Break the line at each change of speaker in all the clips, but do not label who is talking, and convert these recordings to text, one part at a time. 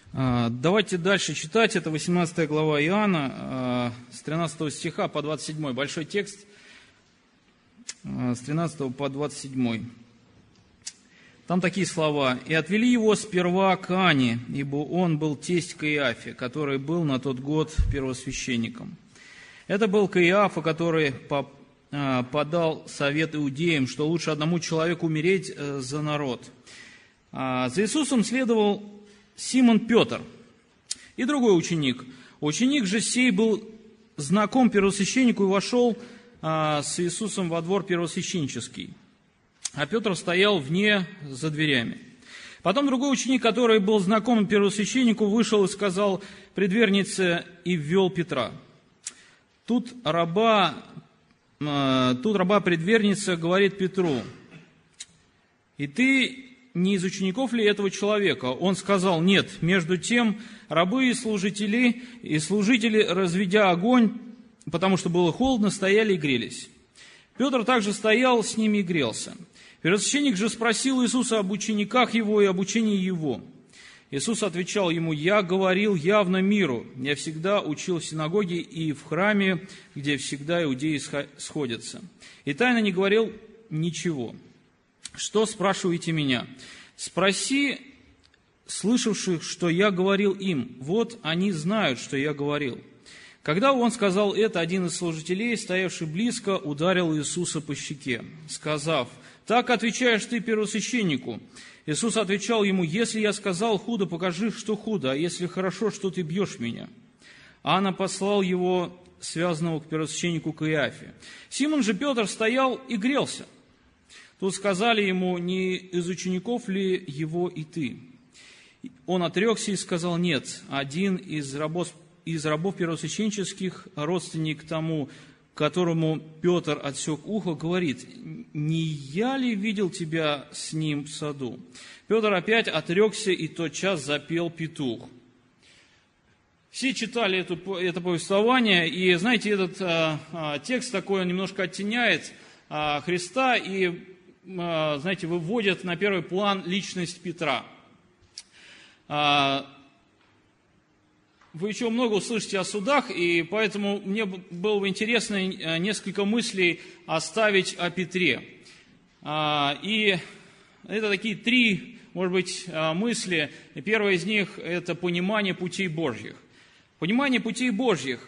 Давайте дальше читать. Это 18 глава Иоанна, с 13 стиха по 27. Большой текст, с 13 по 27. Там такие слова. «И отвели его сперва к Ане, ибо он был тесть Каиафе, который был на тот год первосвященником. Это был Каиафа, который подал совет иудеям, что лучше одному человеку умереть за народ. За Иисусом следовал Симон Петр и другой ученик. Ученик же сей был знаком первосвященнику и вошел с Иисусом во двор первосвященнический. А Петр стоял вне за дверями. Потом другой ученик, который был знаком первосвященнику, вышел и сказал предвернице и ввел Петра. Тут раба предверница говорит Петру: «И ты не из учеников ли этого человека?» Он сказал: «Нет». Между тем рабы и служители, разведя огонь, потому что было холодно, стояли и грелись. Петр также стоял с ними и грелся. Первосвященник же спросил Иисуса об учениках его и об учении его. Иисус отвечал ему: «Я говорил явно миру. Я всегда учил в синагоге и в храме, где всегда иудеи сходятся. И тайно не говорил ничего. Что спрашиваете меня? Спроси слышавших, что я говорил им. Вот они знают, что я говорил». Когда он сказал это, один из служителей, стоявший близко, ударил Иисуса по щеке, сказав: «Так отвечаешь ты первосвященнику». Иисус отвечал ему: «Если я сказал худо, покажи, что худо, а если хорошо, что ты бьешь меня». Анна послал его, связанного к первосвященнику Каиафе. Симон же Петр стоял и грелся. Тут сказали ему: «Не из учеников ли его и ты?» Он отрекся и сказал: «Нет». Один из рабов первосвященческих, родственник тому, которому Петр отсек ухо, говорит: «Не я ли видел тебя с ним в саду?» Петр опять отрекся, и тотчас запел петух. Все читали это повествование, и, знаете, этот текст такой, он немножко оттеняет Христа и, знаете, выводит на первый план личность Петра. Вы еще много услышите о судах, и поэтому мне было бы интересно несколько мыслей оставить о Петре. И это такие три, может быть, мысли. Первая из них – это понимание путей Божьих. Понимание путей Божьих.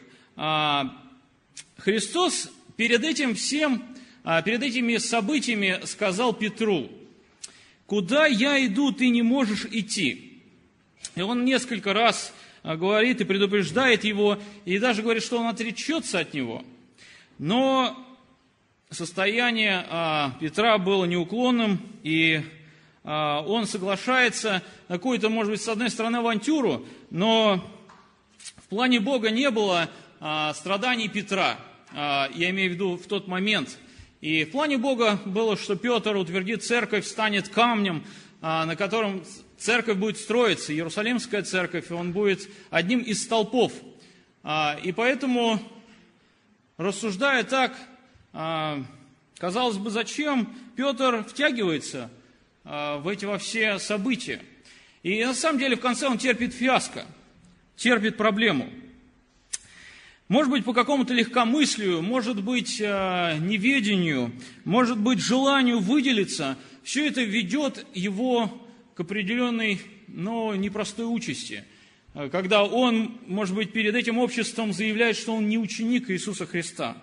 Христос перед этим всем, перед этими событиями сказал Петру: «Куда я иду, ты не можешь идти». И он несколько раз говорит и предупреждает его, и даже говорит, что он отречется от него. Но состояние Петра было неуклонным, и он соглашается на какую-то, может быть, с одной стороны, авантюру, но в плане Бога не было страданий Петра, я имею в виду в тот момент. И в плане Бога было, что Петр утвердит церковь, станет камнем, на котором церковь будет строиться, Иерусалимская церковь, и он будет одним из столпов. И поэтому, рассуждая так, казалось бы, зачем Петр втягивается во все события? И на самом деле в конце он терпит фиаско, терпит проблему. Может быть, по какому-то легкомыслию, может быть, неведению, может быть, желанию выделиться. Все это ведет его к определенной, но непростой участи, когда он, может быть, перед этим обществом заявляет, что он не ученик Иисуса Христа.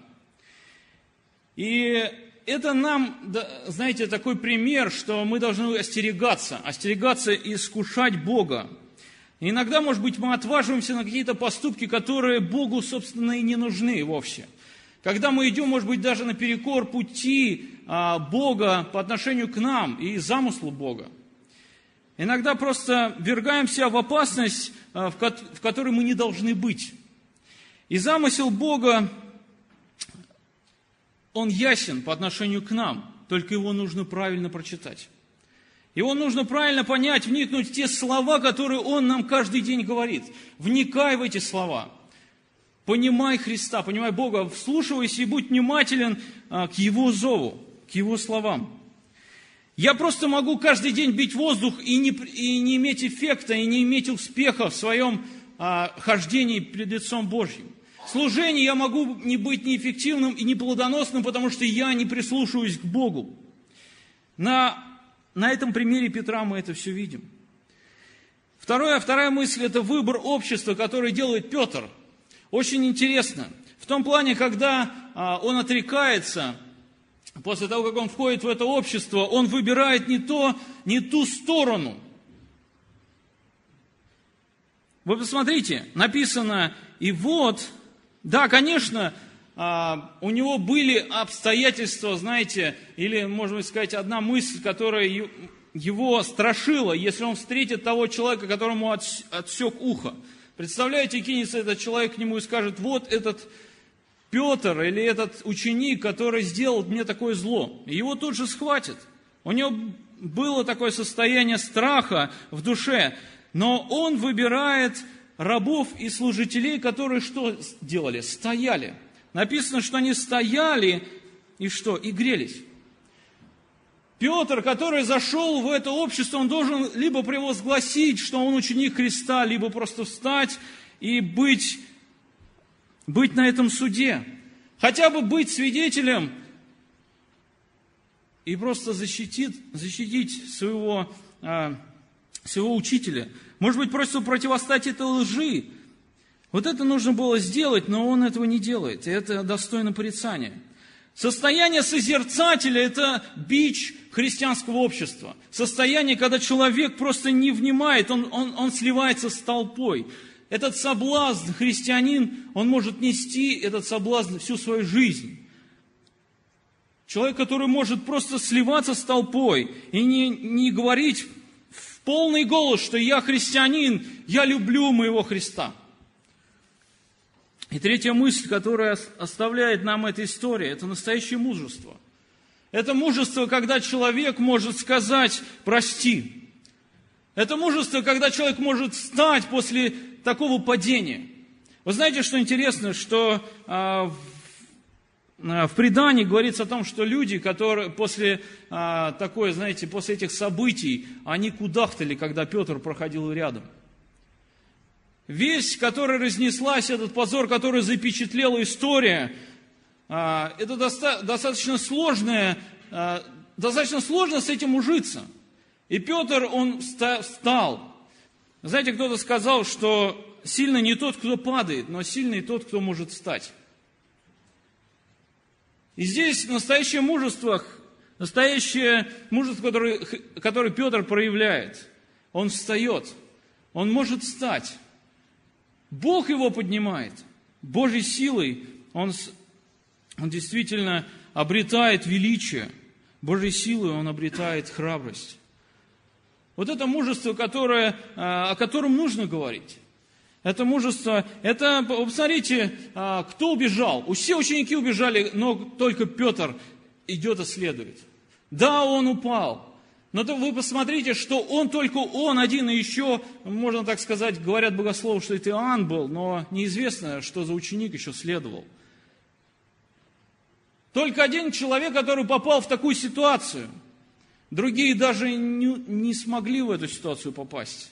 И это нам, знаете, такой пример, что мы должны остерегаться и искушать Бога. И иногда, может быть, мы отваживаемся на какие-то поступки, которые Богу, собственно, и не нужны вовсе. Когда мы идем, может быть, даже наперекор пути Бога по отношению к нам и замыслу Бога. Иногда просто ввергаемся в опасность, в которой мы не должны быть. И замысел Бога, он ясен по отношению к нам, только его нужно правильно прочитать. Его нужно правильно понять, вникнуть в те слова, которые Он нам каждый день говорит. Вникай в эти слова. Понимай Христа, понимай Бога, вслушивайся и будь внимателен к Его зову, к Его словам. Я просто могу каждый день бить воздух и не иметь эффекта, и не иметь успеха в своем хождении пред лицом Божьим. В служении я могу не быть неэффективным и неплодоносным, потому что я не прислушиваюсь к Богу. На этом примере Петра мы это все видим. Вторая мысль – это выбор общества, который делает Петр. Очень интересно. В том плане, когда он отрекается, после того, как он входит в это общество, он выбирает не ту сторону. Вы посмотрите, написано, и вот, да, конечно, у него были обстоятельства, знаете, или, можно сказать, одна мысль, которая его страшила, если он встретит того человека, которому отсек ухо. Представляете, кинется этот человек к нему и скажет, вот этот Петр или этот ученик, который сделал мне такое зло. И его тут же схватят. У него было такое состояние страха в душе, но он выбирает рабов и служителей, которые что делали? Стояли. Написано, что они стояли и что? И грелись. Петр, который зашел в это общество, он должен либо провозгласить, что он ученик Христа, либо просто встать и быть на этом суде. Хотя бы быть свидетелем и просто защитить своего учителя. Может быть, просто противостать этой лжи. Вот это нужно было сделать, но он этого не делает. И это достойно порицания. Состояние созерцателя – это бич христианского общества. Состояние, когда человек просто не внимает, он сливается с толпой. Этот соблазн, христианин, он может нести этот соблазн всю свою жизнь. Человек, который может просто сливаться с толпой и не говорить в полный голос, что я христианин, я люблю моего Христа. И третья мысль, которая оставляет нам эта история, это настоящее мужество. Это мужество, когда человек может сказать «прости». Это мужество, когда человек может встать после такого падения. Вы знаете, что интересно, что в предании говорится о том, что люди, которые после после этих событий, они кудахтали, когда Петр проходил рядом. Весть, которая разнеслась, этот позор, который запечатлела история, это достаточно сложно с этим ужиться. И Петр, он встал. Знаете, кто-то сказал, что сильный не тот, кто падает, но сильный тот, кто может встать. И здесь настоящее мужество, которое Петр проявляет. Он встает, он может встать. Бог его поднимает. Божьей силой он действительно обретает величие. Божьей силой он обретает храбрость. Вот это мужество, о котором нужно говорить. Это мужество, посмотрите, кто убежал. Все ученики убежали, но только Петр идет и следует. Да, он упал. Но вы посмотрите, что только он один, и еще, можно так сказать, говорят богословы, что это Иоанн был, но неизвестно, что за ученик еще следовал. Только один человек, который попал в такую ситуацию. Другие даже не смогли в эту ситуацию попасть.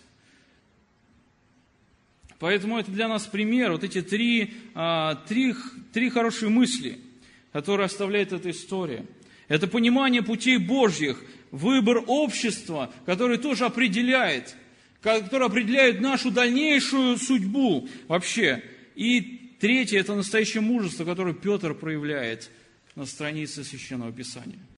Поэтому это для нас пример, вот эти три хорошие мысли, которые оставляет эта история. Это понимание путей Божьих, выбор общества, который тоже определяет нашу дальнейшую судьбу вообще. И третье, это настоящее мужество, которое Петр проявляет на странице Священного Писания.